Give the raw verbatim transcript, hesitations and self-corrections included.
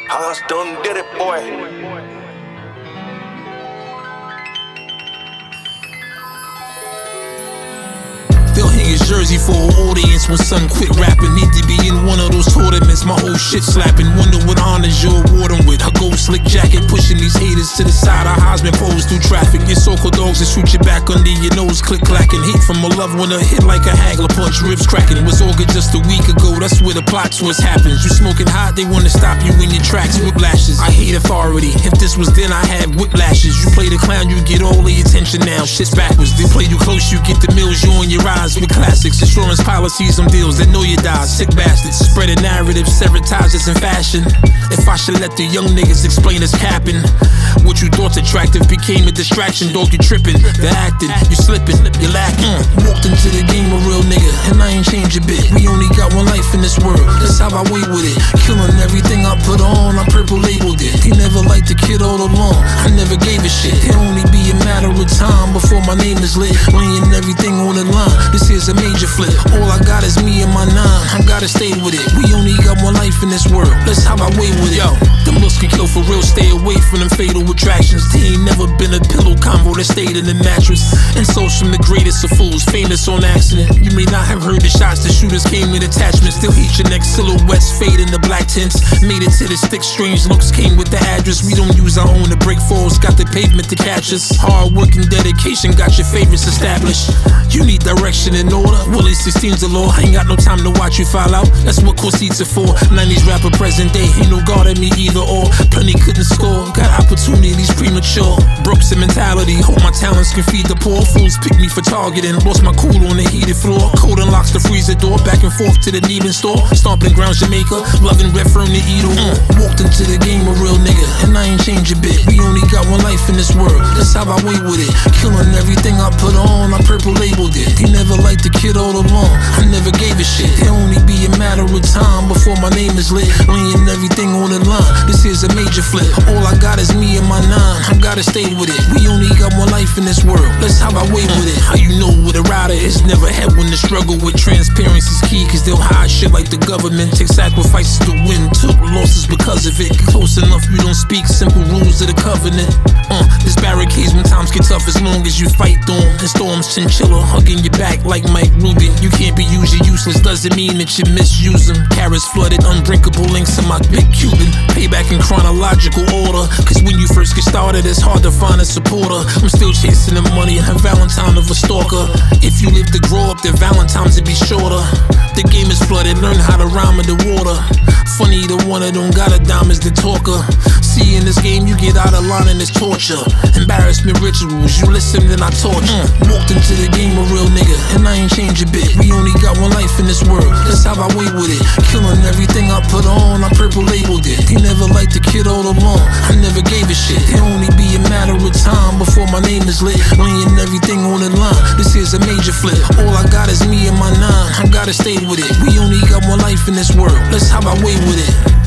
I done did it, boy. They'll hang his jersey for an audience when son quit rapping. Need to be in one of those tournaments, my whole shit slapping. Wonder what honors you're awarding with. A gold slick jacket pushing these haters to the side. Our Heisman pose through traffic. Your so-called dogs that shoot you back under your nose, click clacking. Hate from a loved one, a hit like a haggler punch, ribs cracking. It was all good just a week ago, that's where the plot twist happens. You smoking hot, they wanna stop you in your tracks, whiplashes. I hate authority, if this was then I had whiplashes. You play the clown, you get all the attention now. Shit's backwards, they play you close, you get the mills, you on your eyes. With classics, insurance policies, them deals that know you die. Sick bastards, spread a narrative, sabotages in fashion. If I should let the young niggas explain it's capping. What you thought's attractive became a distraction. Dog, you tripping, the acting, you slipping, you lacking. Mm. Walked into the game a real nigga, and I ain't changed a bit. We only got one life in this world, that's how I wait with it. Killing everything I put on, I purple labeled it. They never liked the kid all along, I never gave a shit. It'll only be a matter of time before my name is lit. Laying everything on the line, this here's a major flip. All I got is me and my nine, I gotta stay with it. We only got one life in this world, that's how I wait with it. Yo, them looks can kill for real, stay away from them fatal attractions. They ain't never been a pillow combo that stayed in the mattress. Insults from the greatest of fools, famous on accident. You may not have heard the shots, the shooters came in attachments. Still hate your neck, silhouettes fade in the black tints. Made it to the stick, strange looks came with the address. We don't use our own to break falls, got the pavement to catch us. Hard work and dedication got your favorites established. You need direction and order, Willie sixteen's a law. Ain't got no time to watch you fall out, that's what court seats are for. nineties rapper present day, ain't no guard at me either or. Plenty couldn't score, got opportunities premature. Brooks and mentality, hope my talents can feed the poor. Fools pick me for targeting, lost my cool on the heated floor. Cold unlocks the freezer door, back and forth to the Neiman store. Stomping ground Jamaica, loving red firm to eat on. Mm. Walked into the game a real nigga, and I ain't changed a bit. We only got one life in this world, that's how I wait with it. Killing everything I put on, I purple labeled it. They never liked the kid all along, I never gave a shit. It'll only be a matter of time before my name is lit. Laying everything on the line, this here's a major flip. All I got is me and my nine, I gotta stay with it. We only got one life in this world, that's how I wait with it. How you know what a rider is? Never had one to struggle with. Transparency's key, cause they'll hide shit like the government. Take sacrifices to win, took losses because of it. Close enough you don't speak, simple rules of the covenant. Uh, there's barricades when times get tough as long as you fight through them. And storms chinchilla hugging your back like Mike Rubin. You can't be used, you're useless, doesn't mean that you misuse them. Carrots flooded, unbreakable links in my big Cuban. Payback in chronological order, cause when you first get started it's hard to find a supporter. I'm still chasing the money and a Valentine of a stalker. If you live to grow up, their Valentines would be shorter. The game is flooded, learn how to rhyme in the water. Funny the one that don't got a dime is the talker. See in this game you get out of line and it's torture. Embarrassment rituals, you listen then I torture. Mm. Walked into the game a real nigga, and I ain't changed a bit. We only got one life in this world, that's how I wait with it. Killing everything I put on, I purple labeled it. They never liked the kid all along, I never gave a shit. It'll only be a matter of time before my name is lit. Laying everything on the line, this here's a major flip. All I got is me and my nine, I gotta stay with it. We only got one life in this world, that's how I wait with it.